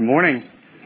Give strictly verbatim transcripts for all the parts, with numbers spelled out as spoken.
Good morning.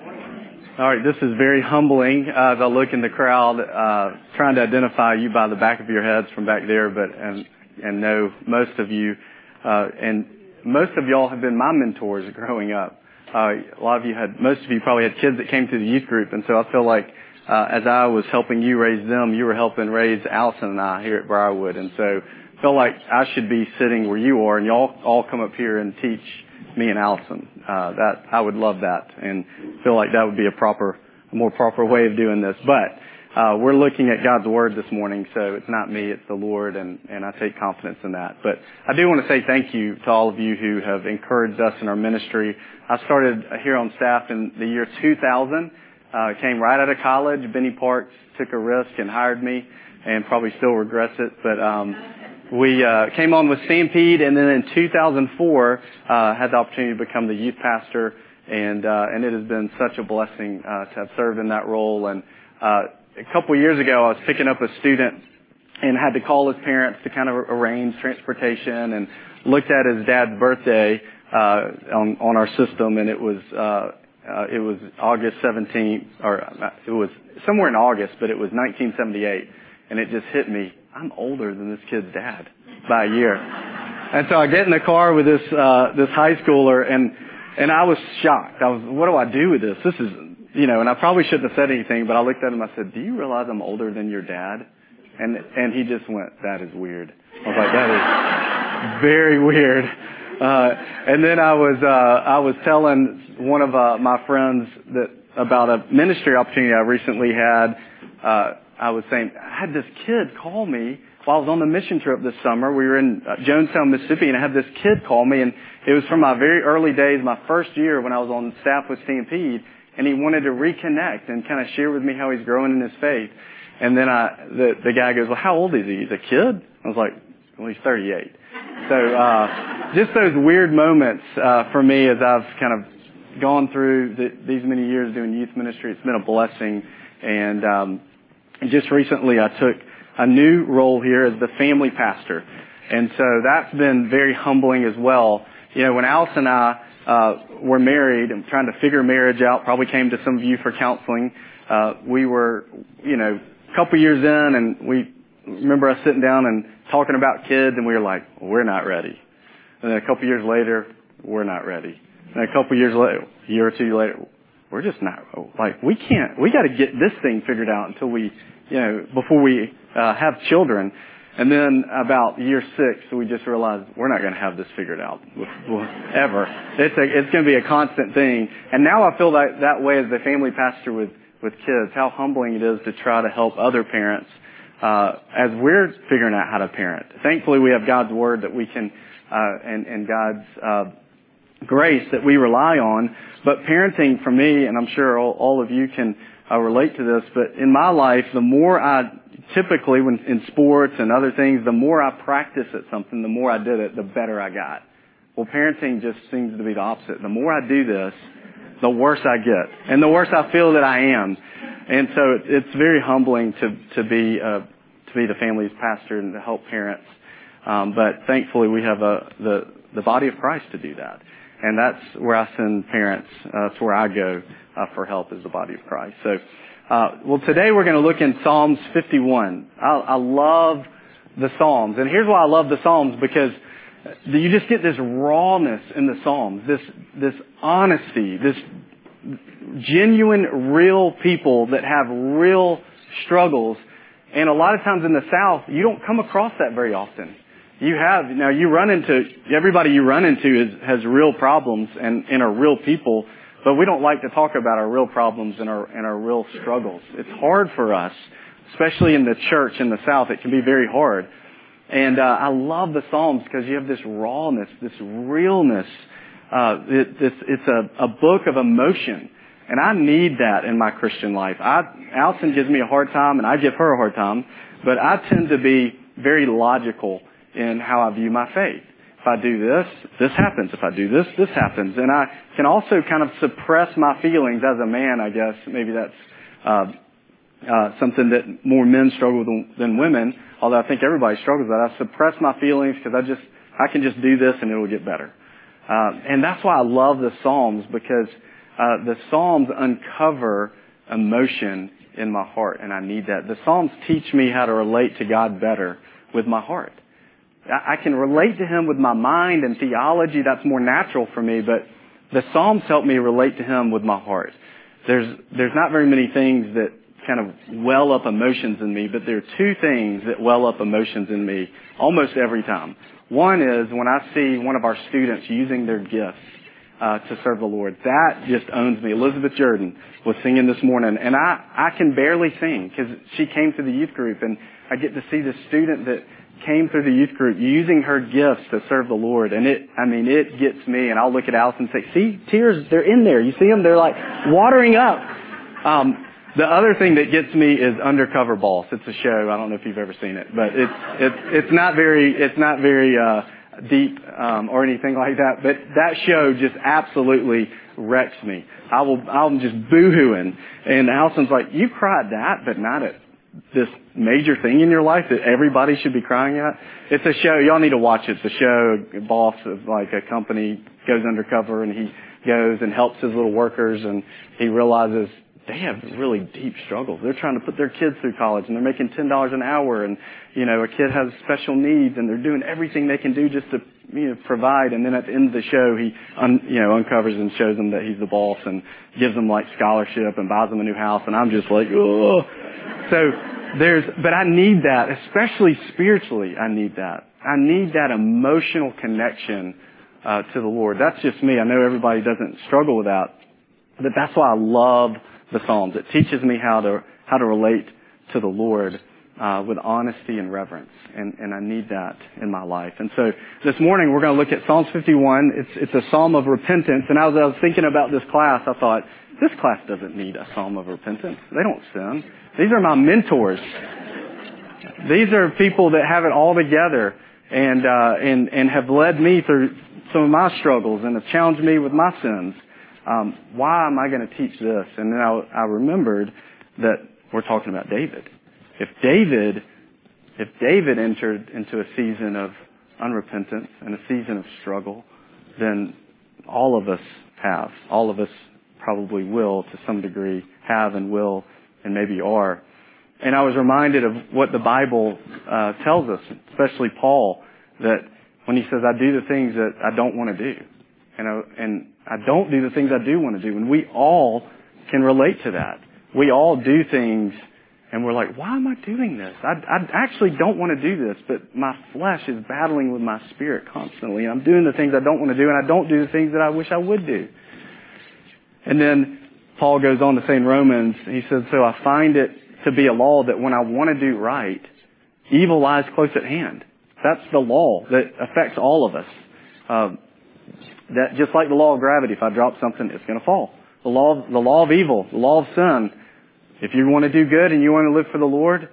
All right, this is very humbling uh, as I look in the crowd, uh, trying to identify you by the back of your heads from back there, but and and know most of you, uh, and most of y'all have been my mentors growing up. Uh, a lot of you had, most of you probably had kids that came through the youth group, and so I feel like uh, as I was helping you raise them, you were helping raise Allison and I here at Briarwood, and so I feel like I should be sitting where you are, and y'all all come up here and teach me and Allison. Uh, that, I would love that and feel like that would be a proper, a more proper way of doing this. But, uh, we're looking at God's Word this morning, so it's not me, it's the Lord, and, and I take confidence in that. But I do want to say thank you to all of you who have encouraged us in our ministry. I started here on staff in the year two thousand, uh, came right out of college. Benny Parks took a risk and hired me and probably still regrets it, but, um, We uh, came on with Stampede, and then in two thousand four uh, had the opportunity to become the youth pastor, and uh, and it has been such a blessing uh, to have served in that role. And uh, a couple of years ago, I was picking up a student and had to call his parents to kind of arrange transportation, and looked at his dad's birthday uh, on on our system, and it was uh, uh, it was August seventeenth, or uh, it was somewhere in August, but it was nineteen seventy-eight, and it just hit me. I'm older than this kid's dad by a year. And so I get in the car with this, uh, this high schooler, and, and I was shocked. I was, what do I do with this? This is, you know, and I probably shouldn't have said anything, but I looked at him, I said, do you realize I'm older than your dad? And, and he just went, that is weird. I was like, that is very weird. Uh, and then I was, uh, I was telling one of, uh, my friends that, about a ministry opportunity I recently had, uh, I was saying, I had this kid call me while I was on the mission trip this summer. We were in Jonestown, Mississippi, and I had this kid call me, and it was from my very early days, my first year when I was on staff with Stampede, and he wanted to reconnect and kind of share with me how he's growing in his faith. And then I, the, the guy goes, well, how old is he? He's a kid? I was like, well, he's thirty-eight. So, uh, just those weird moments, uh, for me as I've kind of gone through the, these many years doing youth ministry. It's been a blessing. And, um, And just recently I took a new role here as the family pastor. And so that's been very humbling as well. You know, when Alice and I uh were married and trying to figure marriage out, probably came to some of you for counseling, uh we were, you know, a couple years in, and we remember us sitting down and talking about kids, and we were like, well, we're not ready. And then a couple years later, we're not ready. And a couple years later, a year or two later, we're just not, like, we can't, we got to get this thing figured out until we, you know, before we uh, have children. And then about year six, we just realized we're not going to have this figured out ever. It's a, it's going to be a constant thing. And now I feel that, that way as the family pastor with, with kids, how humbling it is to try to help other parents uh, as we're figuring out how to parent. Thankfully, we have God's Word that we can, uh, and, and God's uh grace that we rely on. But parenting for me, and I'm sure all, all of you can uh, relate to this, but in my life, the more I typically, when in sports and other things, the more I practice at something, the more I did it, the better I got. Well, parenting just seems to be the opposite. The more I do this, the worse I get, and the worse I feel that I am. And so it, it's very humbling to to be uh, to be the family's pastor and to help parents. Um, but thankfully, we have a the the body of Christ to do that. And that's where I send parents. Uh, that's where I go uh, for help, is the body of Christ. So, uh, well, today we're going to look in Psalms fifty-one. I, I love the Psalms. And here's why I love the Psalms, because you just get this rawness in the Psalms, this, this honesty, this genuine, real people that have real struggles. And a lot of times in the South, you don't come across that very often. You have, now you run into, everybody you run into is, has real problems and, and are real people, but we don't like to talk about our real problems and our, and our real struggles. It's hard for us, especially in the church in the South. It can be very hard. And, uh, I love the Psalms because you have this rawness, this realness. Uh, it, it's, it's a, a book of emotion. And I need that in my Christian life. I, Allison gives me a hard time and I give her a hard time, but I tend to be very logical in how I view my faith. If I do this, this happens. If I do this, this happens. And I can also kind of suppress my feelings as a man, I guess. Maybe that's uh, uh, something that more men struggle with than women, although I think everybody struggles with that. I suppress my feelings because I just, I can just do this and it will get better. Uh, and that's why I love the Psalms, because uh, the Psalms uncover emotion in my heart, and I need that. The Psalms teach me how to relate to God better with my heart. I can relate to Him with my mind and theology. That's more natural for me, but the Psalms help me relate to Him with my heart. There's, there's not very many things that kind of well up emotions in me, but there are two things that well up emotions in me almost every time. One is when I see one of our students using their gifts uh, to serve the Lord. That just owns me. Elizabeth Jordan was singing this morning, and I, I can barely sing because she came to the youth group, and I get to see the student that came through the youth group using her gifts to serve the Lord. And it, I mean, it gets me, and I'll look at Alice and say, see, tears, they're in there. You see them? They're like watering up. Um, the other thing that gets me is Undercover Boss. It's a show. I don't know if you've ever seen it, but it's, it's, it's not very, it's not very, uh, deep, um, or anything like that. But that show just absolutely wrecks me. I will, I'm just boo-hooing. And Allison's like, you cried that, but not at this major thing in your life that everybody should be crying at. It's a show. Y'all need to watch it. It's a show. A boss of like a company goes undercover, and he goes and helps his little workers, and he realizes they have really deep struggles. They're trying to put their kids through college, and they're making ten dollars an hour, and, you know, a kid has special needs, and they're doing everything they can do just to, you know, provide. And then at the end of the show, he, un, you know, uncovers and shows them that he's the boss and gives them like scholarship and buys them a new house. And I'm just like, oh. So there's, but I need that, especially spiritually. I need that. I need that emotional connection uh, to the Lord. That's just me. I know everybody doesn't struggle with that, but that's why I love the Psalms. It teaches me how to how to relate to the Lord uh, with honesty and reverence, and, and I need that in my life. And so this morning we're going to look at Psalms fifty-one. It's it's a psalm of repentance. And as I was thinking about this class, I thought, this class doesn't need a psalm of repentance. They don't sin. These are my mentors. These are people that have it all together and uh, and and have led me through some of my struggles and have challenged me with my sins. Um, why am I going to teach this? And then I, I remembered that we're talking about David. If David, if David entered into a season of unrepentance and a season of struggle, then all of us have. All of us probably will, to some degree, have and will and maybe are. And I was reminded of what the Bible uh, tells us, especially Paul, that when he says, I do the things that I don't want to do. And I, and I don't do the things I do want to do. And we all can relate to that. We all do things and we're like, why am I doing this? I, I actually don't want to do this, but my flesh is battling with my spirit constantly. And I'm doing the things I don't want to do, and I don't do the things that I wish I would do. And then Paul goes on to say in Romans, he says, so I find it to be a law that when I want to do right, evil lies close at hand. That's the law that affects all of us. Um, That just like the law of gravity, if I drop something, it's going to fall. The law of, the law of evil, the law of sin. If you want to do good and you want to live for the Lord,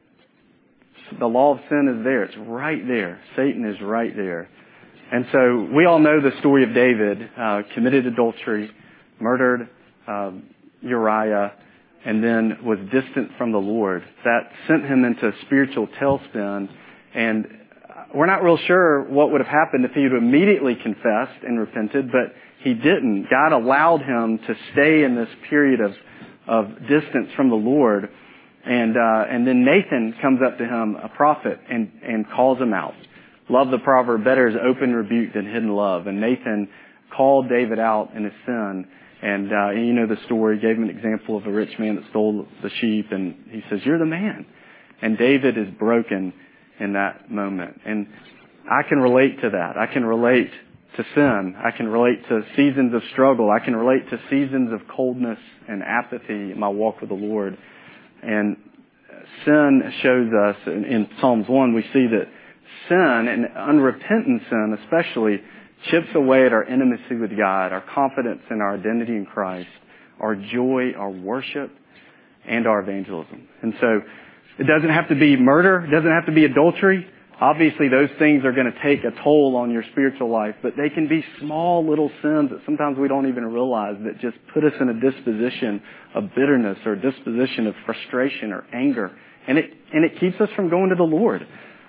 the law of sin is there. It's right there. Satan is right there. And so we all know the story of David, uh, committed adultery, murdered um, Uriah, and then was distant from the Lord. That sent him into a spiritual tailspin, and we're not real sure what would have happened if he had immediately confessed and repented, but he didn't. God allowed him to stay in this period of, of distance from the Lord. And, uh, and then Nathan comes up to him, a prophet, and, and calls him out. Love the proverb, better is open rebuke than hidden love. And Nathan called David out in his sin. And, uh, you know the story, gave him an example of a rich man that stole the sheep. And he says, you're the man. And David is broken in that moment. And I can relate to that. I can relate to sin. I can relate to seasons of struggle. I can relate to seasons of coldness and apathy in my walk with the Lord. And sin shows us, in, in Psalms one, we see that sin, and unrepentant sin especially, chips away at our intimacy with God, our confidence in our identity in Christ, our joy, our worship, and our evangelism. And so it doesn't have to be murder. It doesn't have to be adultery. Obviously, those things are going to take a toll on your spiritual life, but they can be small little sins that sometimes we don't even realize that just put us in a disposition of bitterness or a disposition of frustration or anger. And it, and it keeps us from going to the Lord.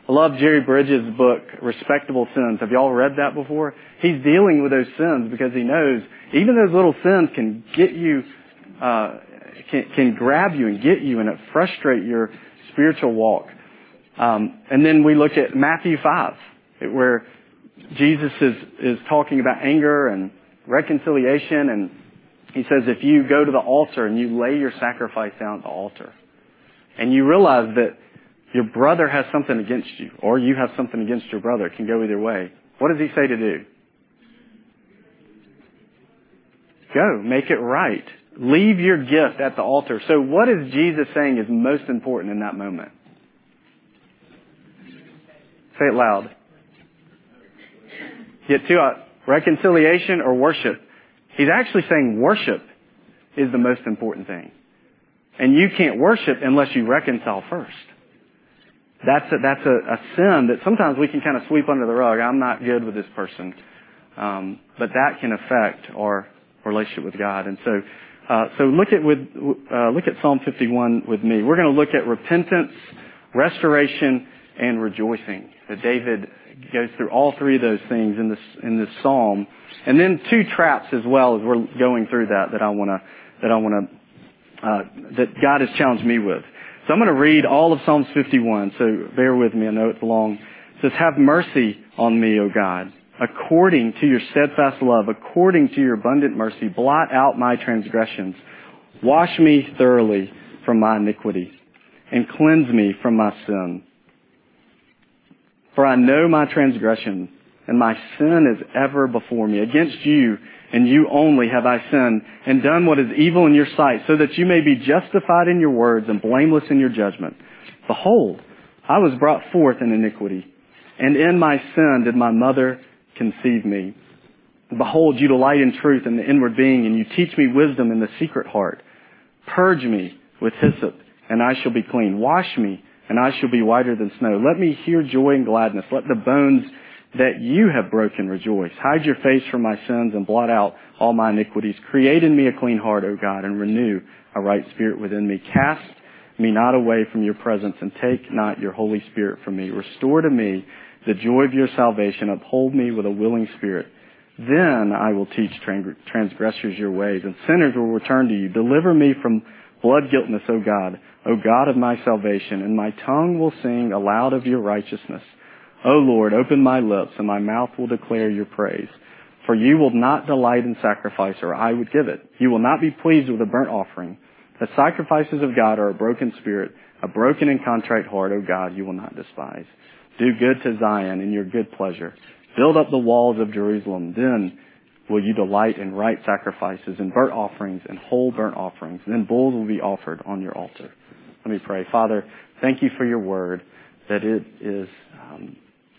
I love Jerry Bridges' book, Respectable Sins. Have y'all read that before? He's dealing with those sins because he knows even those little sins can get you, uh, can, can grab you and get you and it frustrate your spiritual walk. Um, and then we look at Matthew five, where Jesus is, is talking about anger and reconciliation, and he says if you go to the altar and you lay your sacrifice down at the altar, and you realize that your brother has something against you, or you have something against your brother, it can go either way, what does he say to do? Go, make it right. Leave your gift at the altar. So what is Jesus saying is most important in that moment? Say it loud. Get to it. Reconciliation or worship. He's actually saying worship is the most important thing. And you can't worship unless you reconcile first. That's a, that's a, a sin that sometimes we can kind of sweep under the rug. I'm not good with this person. Um, but that can affect our relationship with God. And so, uh, so look at with, uh, look at Psalm fifty-one with me. We're going to look at repentance, restoration, and rejoicing. That David goes through all three of those things in this, in this Psalm. And then two traps as well as we're going through that, that I want to, that I want to, uh, that God has challenged me with. So I'm going to read all of Psalms fifty-one, so bear with me, I know it's long. It says, have mercy on me, O God, according to your steadfast love, according to your abundant mercy, blot out my transgressions. Wash me thoroughly from my iniquity, and cleanse me from my sin. For I know my transgression, and my sin is ever before me. Against you, and you only have I sinned, and done what is evil in your sight, so that you may be justified in your words and blameless in your judgment. Behold, I was brought forth in iniquity, and in my sin did my mother conceive me. Behold, you delight in truth in the inward being, and you teach me wisdom in the secret heart. Purge me with hyssop, and I shall be clean. Wash me, and I shall be whiter than snow. Let me hear joy and gladness. Let the bones that you have broken rejoice. Hide your face from my sins and blot out all my iniquities. Create in me a clean heart, O God, and renew a right spirit within me. Cast me not away from your presence, and take not your Holy Spirit from me. Restore to me the joy of your salvation. Uphold me with a willing spirit. Then I will teach transgressors your ways, and sinners will return to you. Deliver me from blood guiltness, O God, O God of my salvation, and my tongue will sing aloud of your righteousness. O Lord, open my lips, and my mouth will declare your praise. For you will not delight in sacrifice, or I would give it. You will not be pleased with a burnt offering. The sacrifices of God are a broken spirit, a broken and contrite heart, O God, you will not despise. Do good to Zion in your good pleasure. Build up the walls of Jerusalem. Then will you delight in right sacrifices, and burnt offerings, and whole burnt offerings. Then bulls will be offered on your altar. Let me pray. Father, thank you for your word, that it is, um,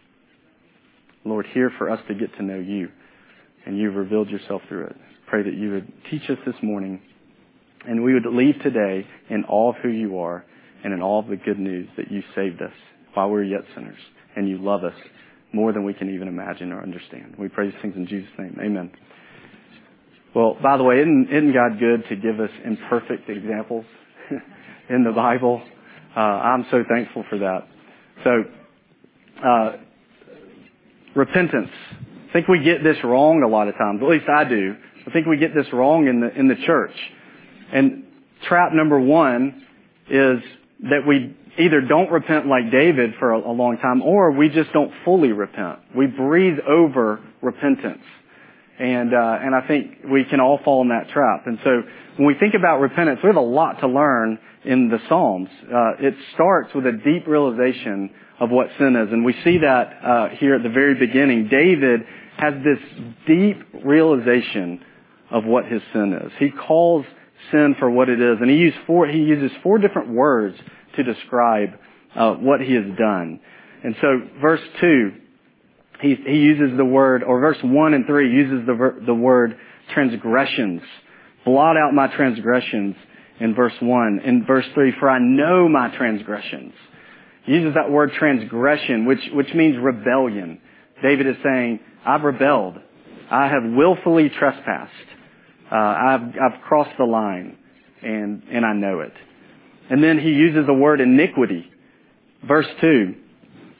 Lord, here for us to get to know you, and you've revealed yourself through it. Pray that you would teach us this morning, and we would leave today in awe of who you are, and in awe of the good news that you saved us while we were yet sinners, and you love us more than we can even imagine or understand. We pray these things in Jesus' name. Amen. Well, by the way, isn't, isn't God good to give us imperfect examples in the Bible? Uh, I'm so thankful for that. So, uh, repentance. I think we get this wrong a lot of times. At least I do. I think we get this wrong in the in the church. And trap number one is that we either don't repent like David for a, a long time, or we just don't fully repent. We breathe over repentance. And uh, and I think we can all fall in that trap. And so when we think about repentance, we have a lot to learn in the Psalms. Uh, it starts with a deep realization of what sin is. And we see that uh, here at the very beginning. David has this deep realization of what his sin is. He calls sin for what it is. And he, used four, he uses four different words to describe uh, what he has done. And so verse two, he, he uses the word, or verse one and three uses the, ver, the word transgressions. Blot out my transgressions in verse one. In verse three, for I know my transgressions. He uses that word transgression, which, which means rebellion. David is saying, I've rebelled. I have willfully trespassed. Uh, I've, I've crossed the line, and, and I know it. And then he uses the word iniquity. Verse two,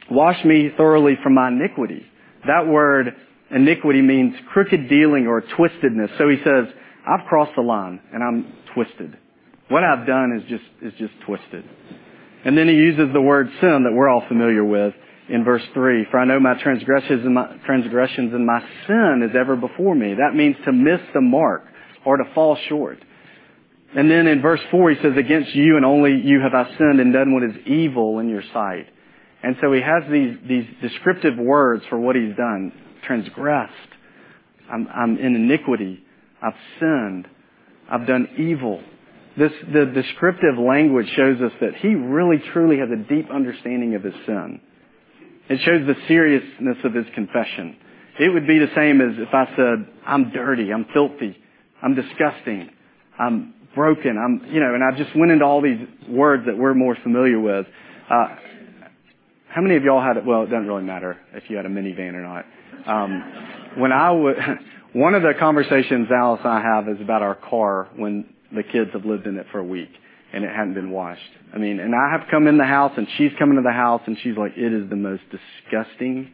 Wash me thoroughly from my iniquity. That word iniquity means crooked dealing or twistedness. So he says, I've crossed the line and I'm twisted. What I've done is just is just twisted. And then he uses the word sin that we're all familiar with in verse three. For I know my transgressions and my transgressions and my sin is ever before me. That means to miss the mark or to fall short. And then in verse four he says, against you and only you have I sinned and done what is evil in your sight. And so he has these these descriptive words for what he's done. Transgressed. I'm, I'm in iniquity. I've sinned. I've done evil. This, the descriptive language shows us that he really truly has a deep understanding of his sin. It shows the seriousness of his confession. It would be the same as if I said, I'm dirty, I'm filthy, I'm disgusting, I'm broken, I'm, you know, and I just went into all these words that we're more familiar with. Uh, how many of y'all had, well, it doesn't really matter if you had a minivan or not. Um, when I would, one of the conversations Alice and I have is about our car when the kids have lived in it for a week and it hadn't been washed. I mean, and I have come in the house and she's come into the house and she's like, it is the most disgusting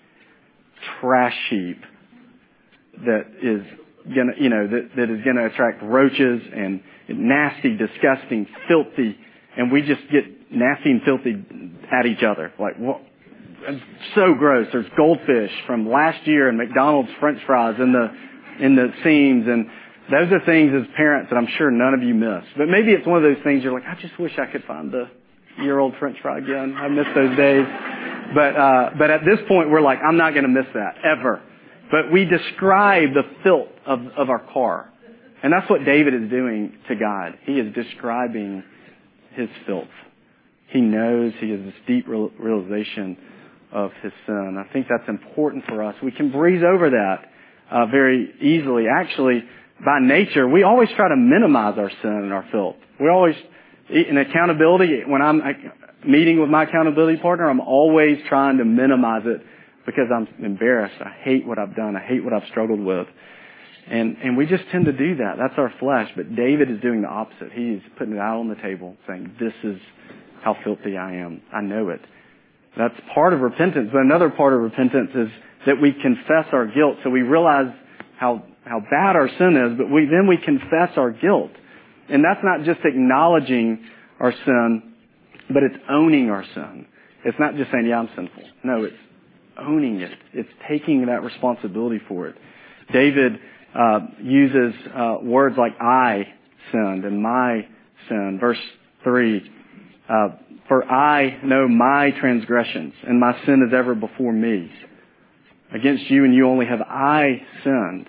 trash heap that is gonna, you know, that, that is gonna attract roaches and nasty, disgusting, filthy, and we just get nasty and filthy at each other. Like, what? It's so gross. There's goldfish from last year and McDonald's French fries in the in the seams, and those are things as parents that I'm sure none of you miss. But maybe it's one of those things you're like, I just wish I could find the year-old French fry again. I miss those days. But uh, but at this point, we're like, I'm not going to miss that ever. But we describe the filth of, of our car, and that's what David is doing to God. He is describing his filth. He knows, he has this deep realization of his sin. I think that's important for us. We can breeze over that uh, very easily. Actually, by nature, we always try to minimize our sin and our filth. We always, in accountability, when I'm meeting with my accountability partner, I'm always trying to minimize it because I'm embarrassed. I hate what I've done. I hate what I've struggled with. And and we just tend to do that. That's our flesh. But David is doing the opposite. He's putting it out on the table, saying, this is how filthy I am. I know it. That's part of repentance. But another part of repentance is that we confess our guilt. So we realize how how bad our sin is, but we then we confess our guilt. And that's not just acknowledging our sin, but it's owning our sin. It's not just saying, yeah, I'm sinful. No, it's owning it. It's taking that responsibility for it. David uh, uses uh, words like I sinned and my sin. Verse three, uh, for I know my transgressions and my sin is ever before me. Against you and you only have I sinned.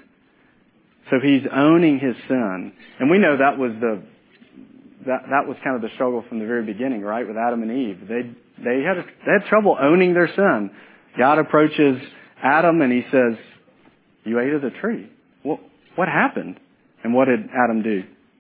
So he's owning his sin. And we know that was the that that was kind of the struggle from the very beginning, right? With Adam and Eve. They they had they had trouble owning their sin. God approaches Adam and he says, you ate of the tree. What what happened? And what did Adam do?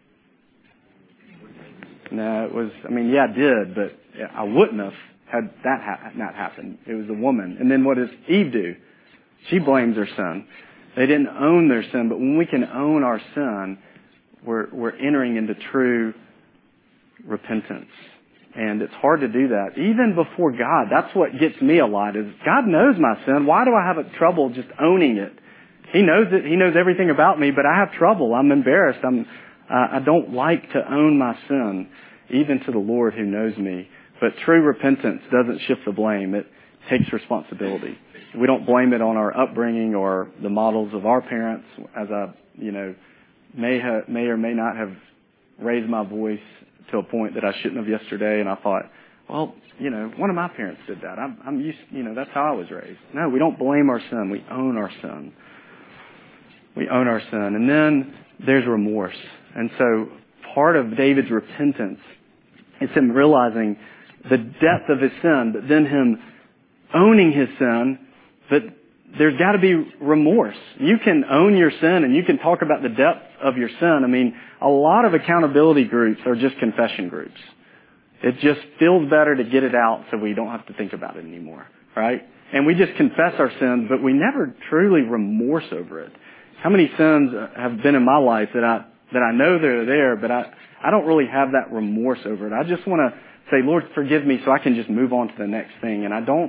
No, it was, I mean, yeah, I did, but I wouldn't have had that ha- not happened. It was the woman. And then what does Eve do? She blames her son. They didn't own their sin, but when we can own our sin, we're we're entering into true repentance. And it's hard to do that. Even before God, that's what gets me a lot, is God knows my sin. Why do I have a trouble just owning it? He knows it. He knows everything about me, but I have trouble. I'm embarrassed. I'm, uh, I don't like to own my sin, even to the Lord who knows me. But true repentance doesn't shift the blame. It takes responsibility. We don't blame it on our upbringing or the models of our parents, as I, you know, may have, may or may not have raised my voice to a point that I shouldn't have yesterday. And I thought, well, you know, one of my parents did that. I'm, I'm used, you know, that's how I was raised. No, we don't blame our sin. We own our sin. We own our sin. And then there's remorse. And so part of David's repentance is him realizing the depth of his sin, but then him owning his sin. But there's got to be remorse. You can own your sin and you can talk about the depth of your sin. I mean, a lot of accountability groups are just confession groups. It just feels better to get it out so we don't have to think about it anymore, right? And we just confess our sins, but we never truly remorse over it. How many sins have been in my life that I that I know they're there, but I, I don't really have that remorse over it. I just want to say, Lord, forgive me so I can just move on to the next thing. And I don't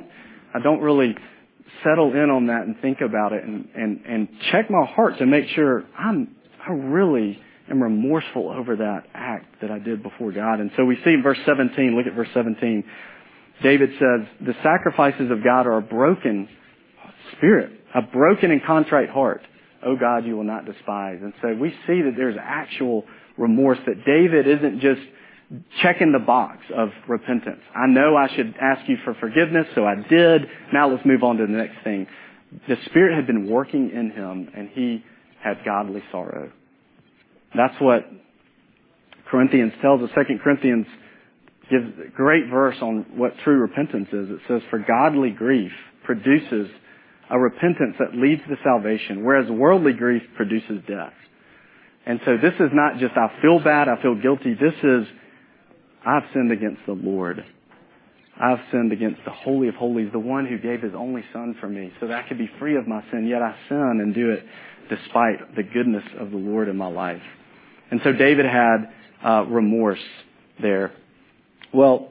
I don't really settle in on that and think about it and, and, and check my heart to make sure I'm, I really am remorseful over that act that I did before God. And so we see in verse seventeen, look at verse seventeen, David says, the sacrifices of God are a broken spirit, a broken and contrite heart. Oh God, you will not despise. And so we see that there's actual remorse, that David isn't just checking the box of repentance. I know I should ask you for forgiveness, so I did. Now let's move on to the next thing. The Spirit had been working in him, and he had godly sorrow. That's what Corinthians tells us. Second Corinthians gives a great verse on what true repentance is. It says, for godly grief produces a repentance that leads to salvation, whereas worldly grief produces death. And so this is not just, I feel bad, I feel guilty. This is, I've sinned against the Lord. I've sinned against the Holy of Holies, the one who gave his only Son for me so that I could be free of my sin. Yet I sin and do it despite the goodness of the Lord in my life. And so David had uh, remorse there. Well,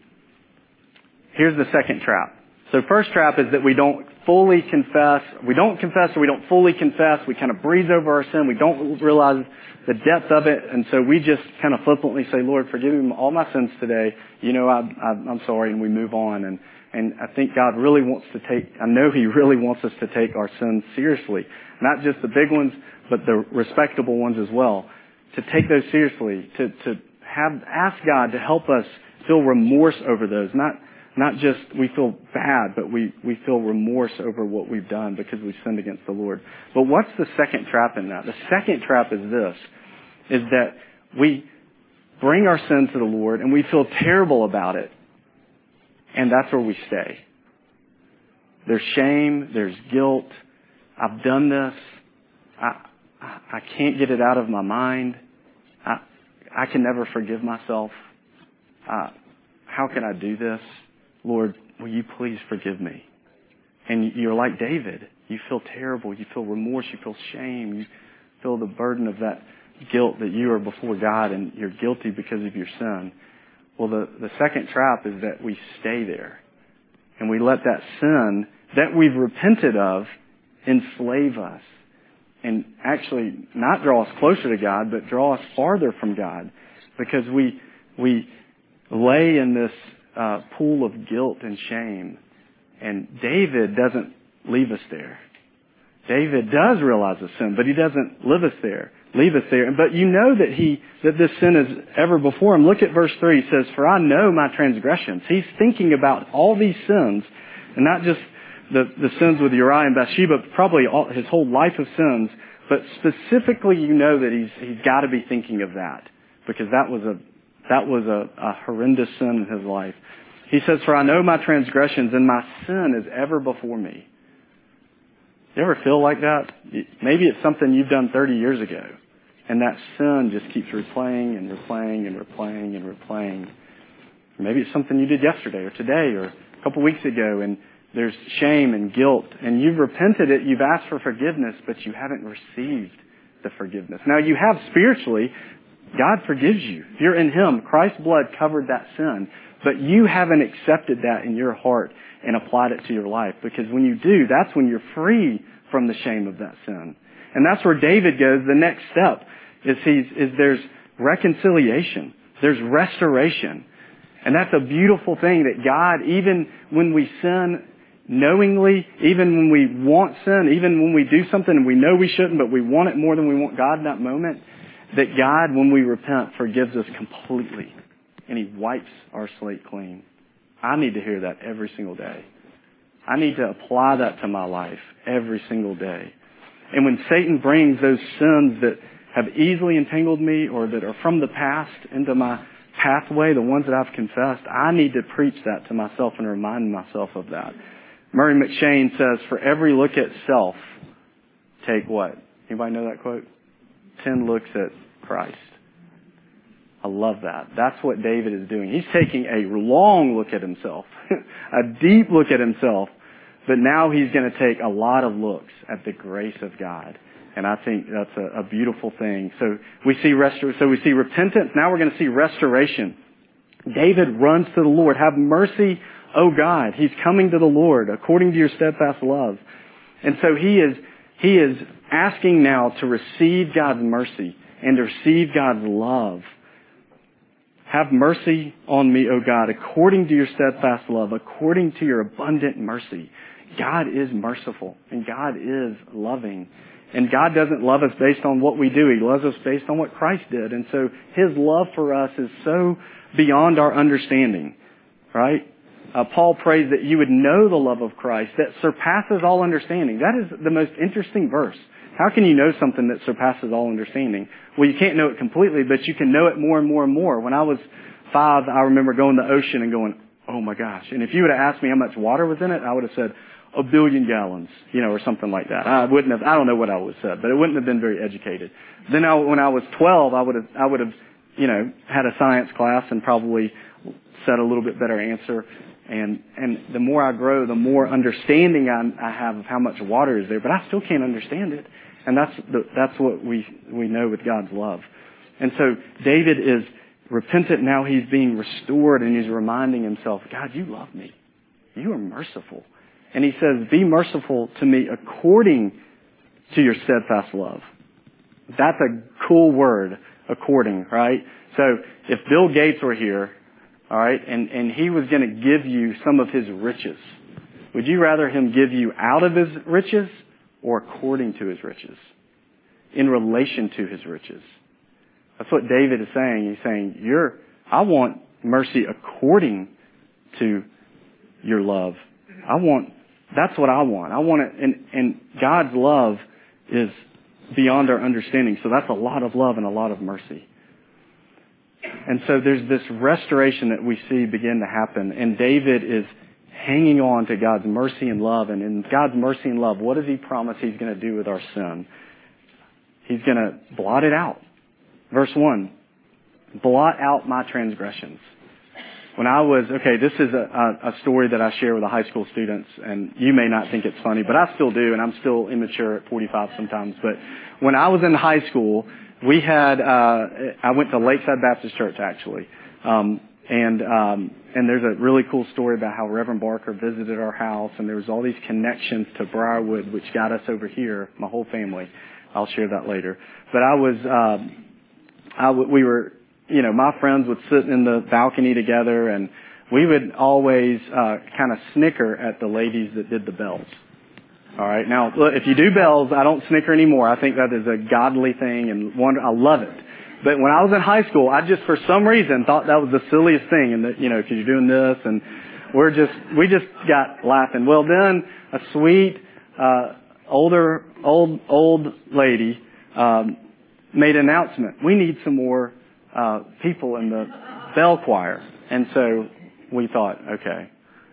here's the second trap. So first trap is that we don't fully confess. We don't confess or we don't fully confess. We kind of breeze over our sin. We don't realize the depth of it. And so we just kind of flippantly say, Lord, forgive me all my sins today. You know, I, I, I'm sorry. And we move on. And, and I think God really wants to take, I know he really wants us to take our sins seriously. Not just the big ones, but the respectable ones as well. To take those seriously. To, to have, ask God to help us feel remorse over those. Not, Not just we feel bad, but we, we feel remorse over what we've done because we've sinned against the Lord. But what's the second trap in that? The second trap is this, is that we bring our sin to the Lord and we feel terrible about it. And that's where we stay. There's shame, there's guilt. I've done this. I, I can't get it out of my mind. I, I can never forgive myself. Uh, how can I do this? Lord, will you please forgive me? And you're like David. You feel terrible. You feel remorse. You feel shame. You feel the burden of that guilt that you are before God and you're guilty because of your sin. Well, the, the second trap is that we stay there. And we let that sin that we've repented of enslave us. And actually not draw us closer to God, but draw us farther from God. Because we, we lay in this Uh, pool of guilt and shame. And David doesn't leave us there. David does realize the sin, but he doesn't leave us there. Leave us there. But you know that he that this sin is ever before him. Look at verse three. He says, for I know my transgressions. He's thinking about all these sins, and not just the, the sins with Uriah and Bathsheba, but probably all, his whole life of sins. But specifically, you know that he's he's got to be thinking of that, because that was a That was a, a horrendous sin in his life. He says, for I know my transgressions and my sin is ever before me. You ever feel like that? Maybe it's something you've done thirty years ago. And that sin just keeps replaying and replaying and replaying and replaying. Maybe it's something you did yesterday or today or a couple weeks ago, and there's shame and guilt. And you've repented it, you've asked for forgiveness, but you haven't received the forgiveness. Now you have spiritually. God forgives you. If you're in him, Christ's blood covered that sin. But you haven't accepted that in your heart and applied it to your life. Because when you do, that's when you're free from the shame of that sin. And that's where David goes. The next step is he's, is there's reconciliation. There's restoration. And that's a beautiful thing that God, even when we sin knowingly, even when we want sin, even when we do something and we know we shouldn't, but we want it more than we want God in that moment, that God, when we repent, forgives us completely. And he wipes our slate clean. I need to hear that every single day. I need to apply that to my life every single day. And when Satan brings those sins that have easily entangled me or that are from the past into my pathway, the ones that I've confessed, I need to preach that to myself and remind myself of that. Murray McShane says, for every look at self, take what? Anybody know that quote? Ten looks at Christ. I love that. That's what David is doing. He's taking a long look at himself, a deep look at himself, but now he's going to take a lot of looks at the grace of God. And I think that's a, a beautiful thing. So we see restor- so we see repentance. Now we're going to see restoration. David runs to the Lord. Have mercy, O God. He's coming to the Lord according to your steadfast love. And so he is, he is asking now to receive God's mercy and to receive God's love. Have mercy on me, O God, according to your steadfast love, according to your abundant mercy. God is merciful and God is loving. And God doesn't love us based on what we do. He loves us based on what Christ did. And so His love for us is so beyond our understanding, right? Uh, Paul prays that you would know the love of Christ that surpasses all understanding. That is the most interesting verse. How can you know something that surpasses all understanding? Well, you can't know it completely, but you can know it more and more and more. When I was five, I remember going to the ocean and going, oh my gosh. And if you would have asked me how much water was in it, I would have said a billion gallons, you know, or something like that. I wouldn't have, I don't know what I would have said, but it wouldn't have been very educated. Then I, when I was twelve, I would have, I would have, you know, had a science class and probably said a little bit better answer. And, and the more I grow, the more understanding I, I have of how much water is there, but I still can't understand it. And that's the, that's what we, we know with God's love. And so David is repentant. Now he's being restored and he's reminding himself, God, you love me. You are merciful. And he says, be merciful to me according to your steadfast love. That's a cool word, according, right? So if Bill Gates were here, all right, and, and he was going to give you some of his riches, would you rather him give you out of his riches or according to his riches? In relation to his riches. That's what David is saying. He's saying, you're, I want mercy according to your love. I want, that's what I want. I want it, and, and God's love is beyond our understanding. So that's a lot of love and a lot of mercy. And so there's this restoration that we see begin to happen. And David is hanging on to God's mercy and love. And in God's mercy and love, what does He promise He's going to do with our sin? He's going to blot it out. Verse one, blot out my transgressions. When I was, okay, this is a, a, a story that I share with the high school students, and you may not think it's funny, but I still do, and I'm still immature at forty-five sometimes. But when I was in high school, we had, uh, I went to Lakeside Baptist Church, actually. Um, and, um, and there's a really cool story about how Reverend Barker visited our house, and there was all these connections to Briarwood, which got us over here, my whole family. I'll share that later. But I was, um, I w- we were, you know, my friends would sit in the balcony together, and we would always, uh, kind of snicker at the ladies that did the bells. All right. Now, look, if you do bells, I don't snicker anymore. I think that is a godly thing and wonder, I love it. But when I was in high school, I just, for some reason, thought that was the silliest thing. And that, you know, cause you're doing this and we're just, we just got laughing. Well, then a sweet, uh, older, old, old lady, um, made an announcement. We need some more, uh, people in the bell choir. And so we thought, okay,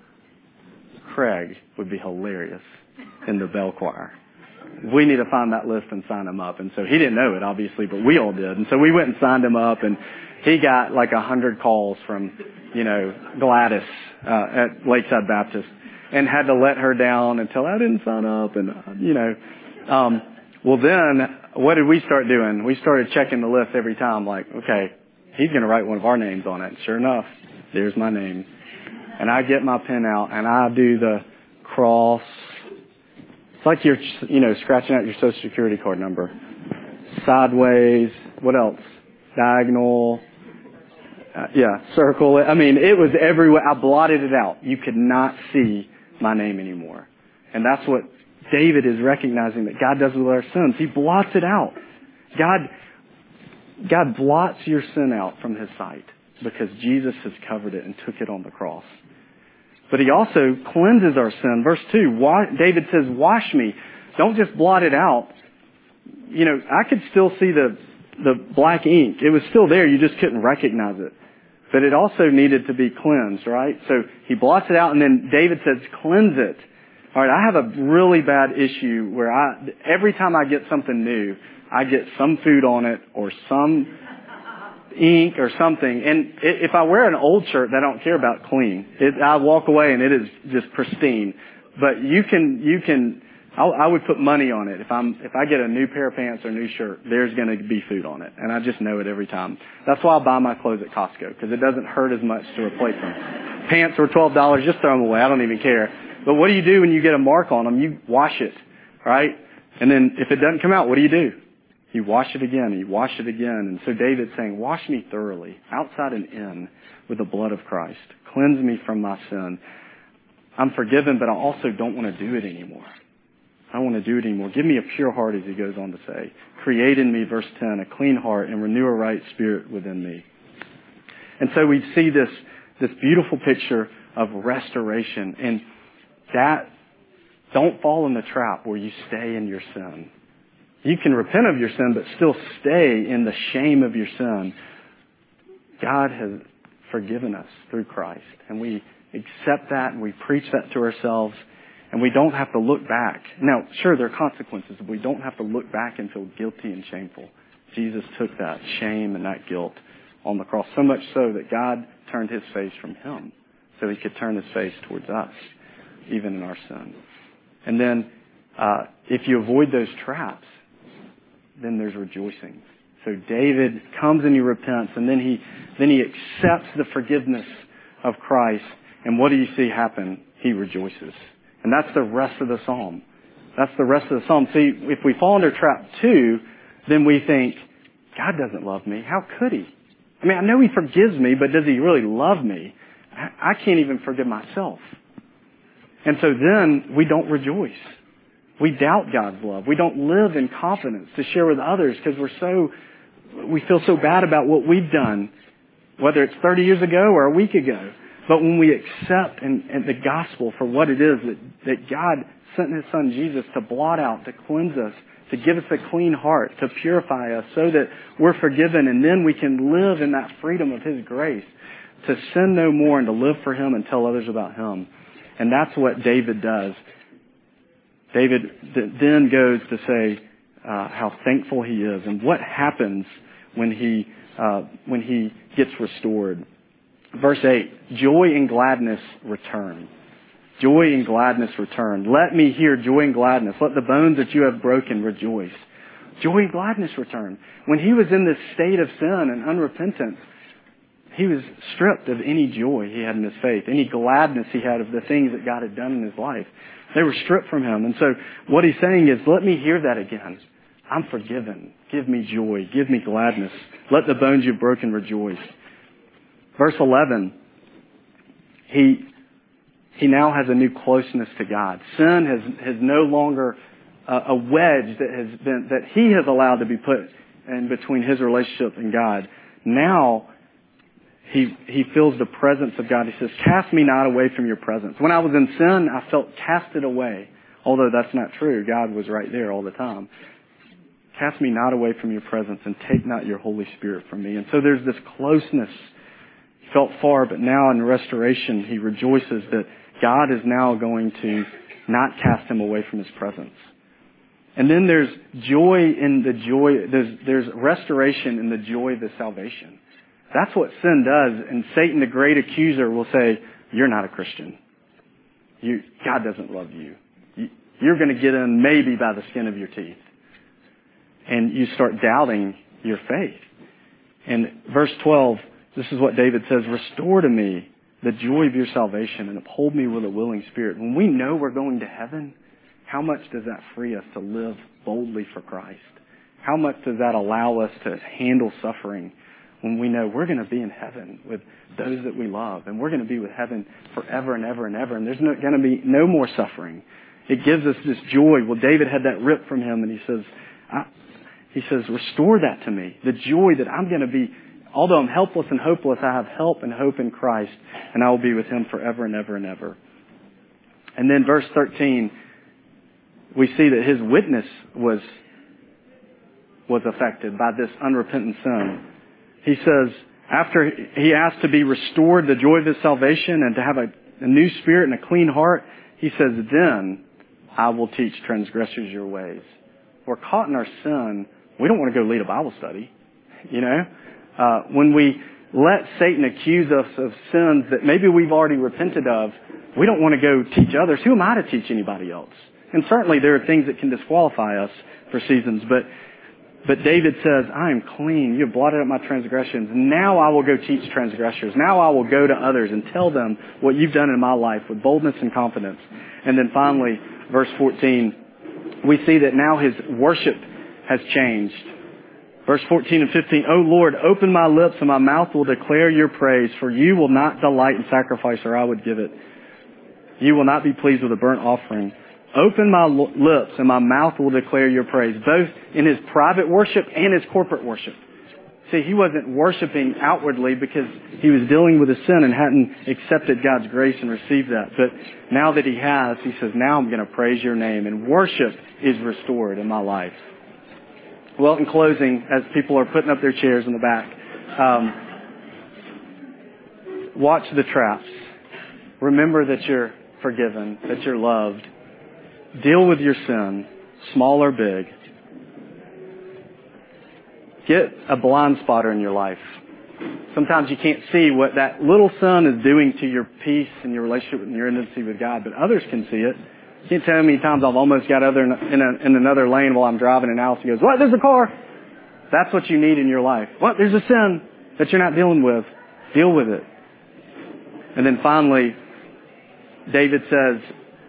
Craig would be hilarious in the bell choir. We need to find that list and sign him up. And so he didn't know it, obviously, but we all did. And so we went and signed him up, and he got like a hundred calls from, you know, Gladys uh, at Lakeside Baptist, and had to let her down until I didn't sign up. And, uh, you know, um, well, then what did we start doing? We started checking the list every time, like, okay, he's going to write one of our names on it. Sure enough, there's my name. And I get my pen out, and I do the cross. It's like you're, you know, scratching out your Social Security card number. Sideways. What else? Diagonal. Uh, yeah, circle. I mean, it was everywhere. I blotted it out. You could not see my name anymore. And that's what David is recognizing that God does with our sins. He blots it out. God, God blots your sin out from His sight because Jesus has covered it and took it on the cross. But He also cleanses our sin. Verse two, David says, wash me. Don't just blot it out. You know, I could still see the, the black ink. It was still there. You just couldn't recognize it. But it also needed to be cleansed, right? So He blots it out, and then David says, cleanse it. All right, I have a really bad issue where I, every time I get something new, I get some food on it or some ink or something. And if I wear an old shirt, I don't care about clean. It, I walk away and it is just pristine. But you can, you can I'll, I would put money on it. If I'm, if I get a new pair of pants or a new shirt, there's going to be food on it. And I just know it every time. That's why I buy my clothes at Costco, because it doesn't hurt as much to replace them. Pants were twelve dollars, just throw them away. I don't even care. But what do you do when you get a mark on them? You wash it, right? And then if it doesn't come out, what do you do? You wash it again, and you wash it again. And so David's saying, wash me thoroughly, outside and in, with the blood of Christ. Cleanse me from my sin. I'm forgiven, but I also don't want to do it anymore. I don't want to do it anymore. Give me a pure heart, as he goes on to say. Create in me, verse ten, a clean heart and renew a right spirit within me. And so we see this, this beautiful picture of restoration. And that, don't fall in the trap where you stay in your sin. You can repent of your sin, but still stay in the shame of your sin. God has forgiven us through Christ. And we accept that and we preach that to ourselves. And we don't have to look back. Now, sure, there are consequences, but we don't have to look back and feel guilty and shameful. Jesus took that shame and that guilt on the cross, so much so that God turned his face from him so he could turn his face towards us, even in our sin. And then, uh, if you avoid those traps, then there's rejoicing. So David comes and he repents, and then he, then he accepts the forgiveness of Christ. And what do you see happen? He rejoices. And that's the rest of the psalm. That's the rest of the psalm. See, if we fall into trap two, then we think, God doesn't love me. How could he? I mean, I know he forgives me, but does he really love me? I can't even forgive myself. And so then we don't rejoice. We doubt God's love. We don't live in confidence to share with others because we're so, we feel so bad about what we've done, whether it's thirty years ago or a week ago. But when we accept in, in the gospel for what it is, that, that God sent his son Jesus to blot out, to cleanse us, to give us a clean heart, to purify us so that we're forgiven, and then we can live in that freedom of his grace, to sin no more and to live for him and tell others about him. And that's what David does. David then goes to say uh, how thankful he is and what happens when he uh, when he gets restored. Verse eight, joy and gladness return. Joy and gladness return. Let me hear joy and gladness. Let the bones that you have broken rejoice. Joy and gladness return. When he was in this state of sin and unrepentance, he was stripped of any joy he had in his faith, any gladness he had of the things that God had done in his life. They were stripped from him. And so what he's saying is, let me hear that again. I'm forgiven. Give me joy. Give me gladness. Let the bones you've broken rejoice. Verse eleven, he he now has a new closeness to God. Sin has, has no longer a, a wedge that has been that he has allowed to be put in between his relationship and God. Now he he feels the presence of God. He says, cast me not away from your presence. When I was in sin, I felt casted away. Although that's not true. God was right there all the time. Cast me not away from your presence and take not your Holy Spirit from me. And so there's this closeness. He felt far, but now in restoration, he rejoices that God is now going to not cast him away from his presence. And then there's joy in the joy, there's, there's restoration in the joy of the salvation. That's what sin does. And Satan, the great accuser, will say, you're not a Christian. You, God doesn't love you. you you're going to get in maybe by the skin of your teeth. And you start doubting your faith. And verse twelve, this is what David says, restore to me the joy of your salvation and uphold me with a willing spirit. When we know we're going to heaven, how much does that free us to live boldly for Christ? How much does that allow us to handle suffering when we know we're going to be in heaven with those that we love, and we're going to be with heaven forever and ever and ever, and there's no, going to be no more suffering. It gives us this joy. Well, David had that ripped from him, and he says, I, he says, restore that to me. The joy that I'm going to be, although I'm helpless and hopeless, I have help and hope in Christ, and I will be with him forever and ever and ever. And then verse thirteen, we see that his witness was, was affected by this unrepentant sin. He says, after he asked to be restored, the joy of his salvation, and to have a, a new spirit and a clean heart, he says, then I will teach transgressors your ways. We're caught in our sin. We don't want to go lead a Bible study. You know, uh, when we let Satan accuse us of sins that maybe we've already repented of, we don't want to go teach others. Who am I to teach anybody else? And certainly there are things that can disqualify us for seasons, but But David says, I am clean. You have blotted out my transgressions. Now I will go teach transgressors. Now I will go to others and tell them what you've done in my life with boldness and confidence. And then finally, verse fourteen, we see that now his worship has changed. Verse fourteen and fifteen, O Lord, open my lips and my mouth will declare your praise, for you will not delight in sacrifice, or I would give it. You will not be pleased with a burnt offering. Open my lips and my mouth will declare your praise, both in his private worship and his corporate worship. See, he wasn't worshiping outwardly because he was dealing with a sin and hadn't accepted God's grace and received that. But now that he has, he says, now I'm going to praise your name. And worship is restored in my life. Well, in closing, as people are putting up their chairs in the back, um, watch the traps. Remember that you're forgiven, that you're loved. Deal with your sin, small or big. Get a blind spotter in your life. Sometimes you can't see what that little sin is doing to your peace and your relationship and your intimacy with God, but others can see it. You can't tell how many times I've almost got other in, a, in another lane while I'm driving and Alice goes, what? There's a car. That's what you need in your life. What? There's a sin that you're not dealing with. Deal with it. And then finally, David says,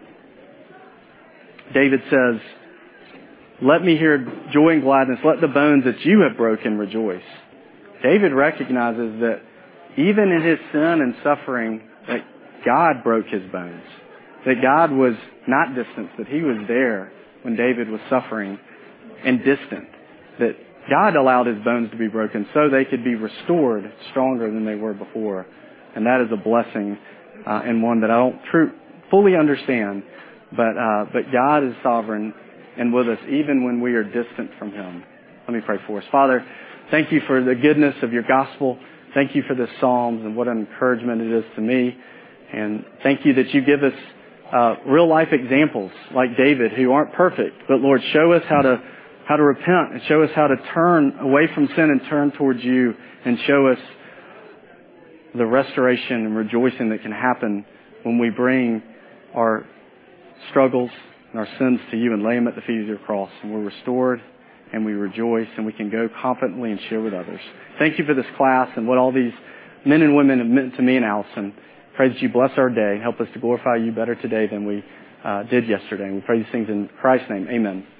David says, let me hear joy and gladness. Let the bones that you have broken rejoice. David recognizes that even in his sin and suffering, that God broke his bones. That God was not distant, that he was there when David was suffering and distant. That God allowed his bones to be broken so they could be restored stronger than they were before. And that is a blessing uh, and one that I don't tr- fully understand. But uh, but God is sovereign and with us even when we are distant from him. Let me pray for us. Father, thank you for the goodness of your gospel. Thank you for the Psalms and what an encouragement it is to me. And thank you that you give us uh, real life examples like David who aren't perfect. But Lord, show us how to how to repent and show us how to turn away from sin and turn towards you, and show us the restoration and rejoicing that can happen when we bring our struggles and our sins to you and lay them at the feet of your cross. And we're restored and we rejoice and we can go confidently and share with others. Thank you for this class and what all these men and women have meant to me and Allison. Pray that you bless our day and help us to glorify you better today than we uh, did yesterday. And we pray these things in Christ's name. Amen.